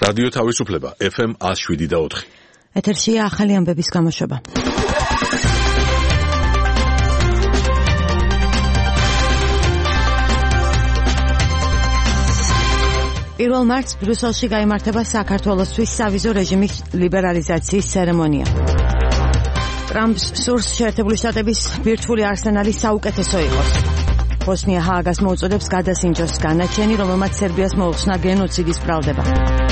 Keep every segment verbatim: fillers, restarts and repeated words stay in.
რადიო თავისუფლება ეფ ემ one oh seven და four. ეთერშია ახალი ამბების გამოშვება. პირველ მარტს ბრიუსელში გაიმართება საქართველოსთვის სავიზო რეჟიმის ლიბერალიზაციის ცერემონია. ტრამპს სურს შეერთებული შტატების ბირთვული არსენალი საუკეთესო იყოს. ბოსნია ჰააგას მოუწოდებს გადასინჯოს განაჩენი, რომელმაც სერბიას მოუხსნა გენოციდის ბრალდება.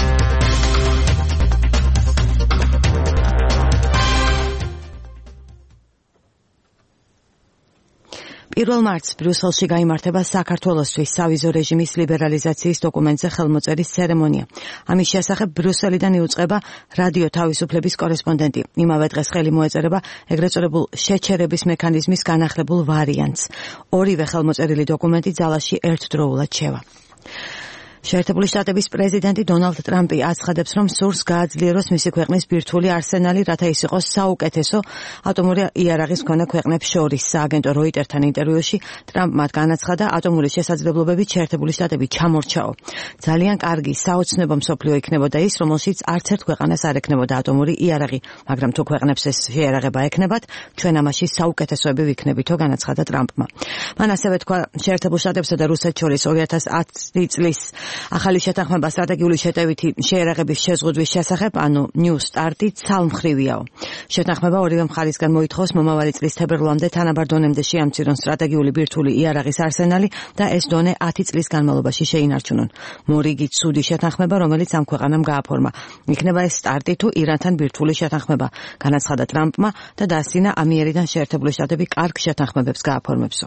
პირველ მარტს ბრიუსელში გაიმართება საქართველოსთვის სავიზო რეჟიმის ლიბერალიზაციის დოკუმენტზე ხელმოწერის ცერემონია. ამის შესახებ ბრიუსელიდან იუწყება რადიო თავისუფლების კორესპონდენტი. იმავე დღეს ხელი მოეწერება ეგრეთ წოდებულ შეჩერების მექანიზმის განახლებულ ვარიანტს. ორივე ხელმოწერილი დოკუმენტი ძალაში ერთდროულად შევა. შეერთებული შტატების პრეზიდენტი დონალდ ტრამპი აცხადებს, რომ სურს გააძლიეროს მისი ქვეყნის ბირთვული არსენალი, რათა ის იყოს საუკეთესო ატომური იარაღის მქონე ქვეყნებს შორის. სააგენტო როიტერთან ინტერვიუში ტრამპმა განაცხადა, ატომური შესაძლებლობებით შეერთებული შტატები ჩამორჩაო. ძალიან კარგი საოცნებო მსოფლიო იქნებოდა ის, რომელშიც არც ერთ ქვეყანას არ ექნებოდა ატომური იარაღი, მაგრამ თუ ქვეყნებს ეს შეიარაღება ექნებათ, ჩვენ ამაში საუკეთესოები ვიქნებითო, განაცხადა ტრამპმა. მან ასევე თქვა, შეერთებულ შტატებსა და რუსეთს შორის two thousand ten წლის ახალი შეთანხმება სტრატეგიული შეტევითი შეიარაღების შეზღუდვის შესახებ, ანუ ნიუ სტარტი ცალმხრივიაო. შეთანხმება ორივე მხარისგან მოითხოვს მომავალი წლის თებერვლამდე თანაბარ დონემდე შეამცირონ სტრატეგიული ბირთვული იარაღის არსენალი და ეს დონე ten წლის განმავლობაში შეინარჩუნონ. მორიგი ცუდი შეთანხმება, რომელიც ამ ქვეყანამ გააფორმა. იქნება ეს სტარტი თუ ირანთან ბირთვული შეთანხმება, განაცხადა ტრამპმა და დასცინა ამიერიდან შეერთებული შტატები კარგ შეთანხმებებს გააფორმებსო.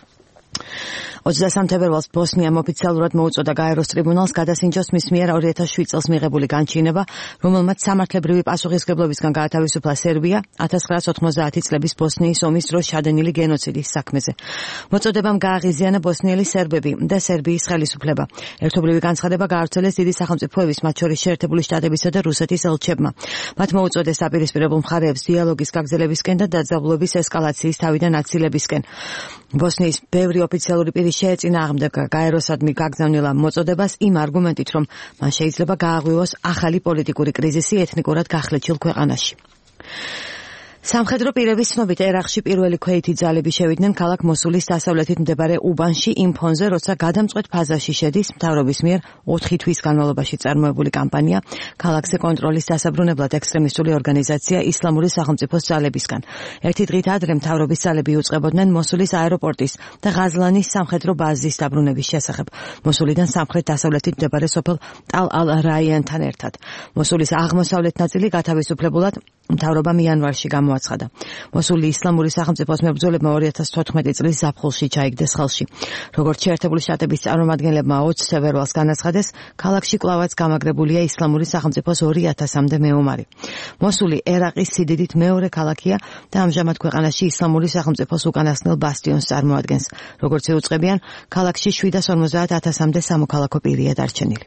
ოცდასამ თებერვალს ბოსნიამ ოფიციალურად მოუწოდა გაეროს ტრიბუნალს გადასინჯოს მის მიერ two thousand seven წელს მიღებული განჩინება, რომელმაც სამართლებრივი პასუხისგებლობისგან გაათავისუფლა სერბია nineteen ninety წლების ბოსნიის ომის დროს შადენილი გენოციდის საქმეზე. მოწოდებამ გააღიზიანა ბოსნიელი სერბები და სერბიის ხელისუფლება. ერთობლივი განცხადება გაავრცელეს დიდი სახელმწიფოების, მათ შორის შეერთებული შტატებისა და რუსეთის ელჩებმა. მათ მოუწოდეს აპირისპირებულ მხარეებს დიალოგის გაგრძელებისკენ და დაძაბულობის ესკალაციის თავიდან აცილებისკენ. ბოსნიის ბევრი ოფიციალური პირი შეეწინააღმდეგა გაეროსადმი გაგზავნილ მოწოდებას იმ არგუმენტით, რომ მან შეიძლება გააღვივოს ახალი პოლიტიკური კრიზისი ეთნიკურად გახლეჩილ ქვეყანაში. სამხედრო პირების ცნობით ერაყში პირველი ქვეითი ძალები შევიდნენ ქალაქ მოსულის დასავლეთით მდებარე უბანში იმ ფონზე, როცა გადამწყვეტ ფაზაში შედის მთავრობის მიერ ოთხი თვის განმავლობაში წარმოებული კამპანია ქალაქზე კონტროლის დასაბრუნებლად ექსტრემისტული ორგანიზაცია ისლამური სახელმწიფოს ძალებისგან. ერთი დღით ადრე მთავრობის ძალები იუწყებოდნენ მოსულის აეროპორტის და ღაზლანის სამხედრო ბაზის დაბრუნების შესახებ, მოსულიდან სამხრეთ-დასავლეთით მეორე სოფელ ტალ-ალ-რაიანთან ერთად. მოსულის აღმოსავლეთ ნაწილი გათავისუფლებულად მთავრობამ იანვარში გამოაცხადა. მოსული ისლამური სახელმწიფოს მებრძოლებმა two thousand fourteen წლის ზაფხულში ჩაიგდეს ხელში. როგორც შეერთებული შტატების წარმომადგენლებმა twenty თებერვალს განაცხადეს, ქალაქში კვლავაც გამაგრებულია ისლამური სახელმწიფოს two thousand-მდე მეომარი. მოსული ერაყის სიდიდით მეორე ქალაქია და ამჟამად ქვეყანაში ისლამური სახელმწიფოს უკანასკნელ ბასტიონს წარმოადგენს. როგორც იუწყებიან, ქალაქში seven hundred fifty thousand-მდე სამოქალაქო პირია დარჩენილი.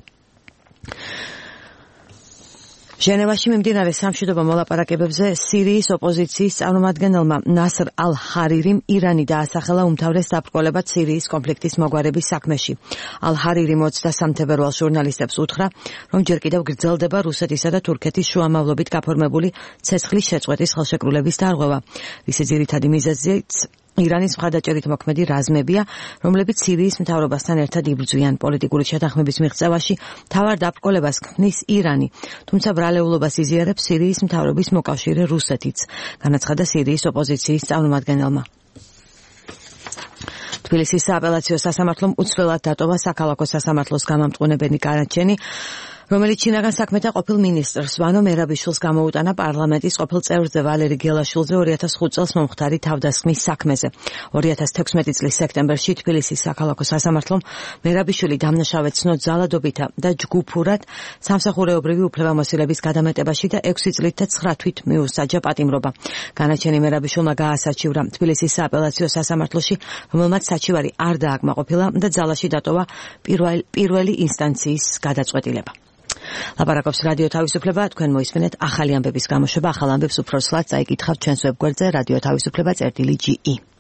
ჟენევაში მიმდინარე სამშვიდობო მოლაპარაკებებზე სირიის ოპოზიციის წარმომადგენელმა ნასრ ალ-ჰარირიმ ირანი დაასახელა უმთავრეს დაბრკოლებად სირიის კონფლიქტის მოგვარების საქმეში. ალ-ჰარირიმ ოცდასამ თებერვალს ჟურნალისტებს უთხრა, რომ ჯერ კიდევ გრძელდება რუსეთისა და თურქეთის შუამავლობით გაფორმებული ცეცხლის შეწყვეტის ხელშეკრულების დარღვევა. რის ძირითადი მიზეზიც ირანის მხარდაჭერით მოქმედი რაზმებია, რომლებიც სირიის მთავრობასთან ერთად იბრძვიან პოლიტიკური შეთანხმების მიღწევაში. მთავარ დაბრკოლებას ქმნის ირანი, თუმცა ბრალეულობას იზიარებს სირიის მთავრობის მოკავშირე რუსეთიც, განაცხადა სირიის ოპოზიციის წარმომადგენელმა. თბილისის სააპელაციო სასამართლომ უცვლელად დატოვა საქალაქო სასამართლოს გამამტყუნებელი განაჩენი, რომელიც შინაგან საქმეთა ყოფილ მინისტრს ვანო მერაბიშვილს გამოუტანა პარლამენტის ყოფილ წევრზე ვალერი გელაშვილზე two thousand five წელს მომხდარი თავდასხმის საქმეზე. two thousand sixteen წლის სექტემბერში თბილისის საქალაქო სასამართლომ მერაბიშვილი დამნაშავედ ცნო ძალადობითა და ჯგუფურად სამსახურეობრივი უფლებამოსილების გადამეტებაში და ექვსი წლით და ცხრა თვით მიუსაჯა პატიმრობა. განაჩენი მერაბიშვილმა გაასაჩივრა თბილისის სააპელაციო სასამართლოში, რომელმაც საჩივარი არ დააკმაყოფილა და ძალაში დატოვა პირველი ინსტანციის გადაწყვეტილება. ლაპარაკობს რადიო თავისუფლება, თქვენ მოისმენთ ახალი ამბების გამოშვება, ახალ ამბებს უფრო სლად წაიკითხავთ ჩვენს ვებგვერდზე რადიო თავისუფლება წერტილი ჯი ი.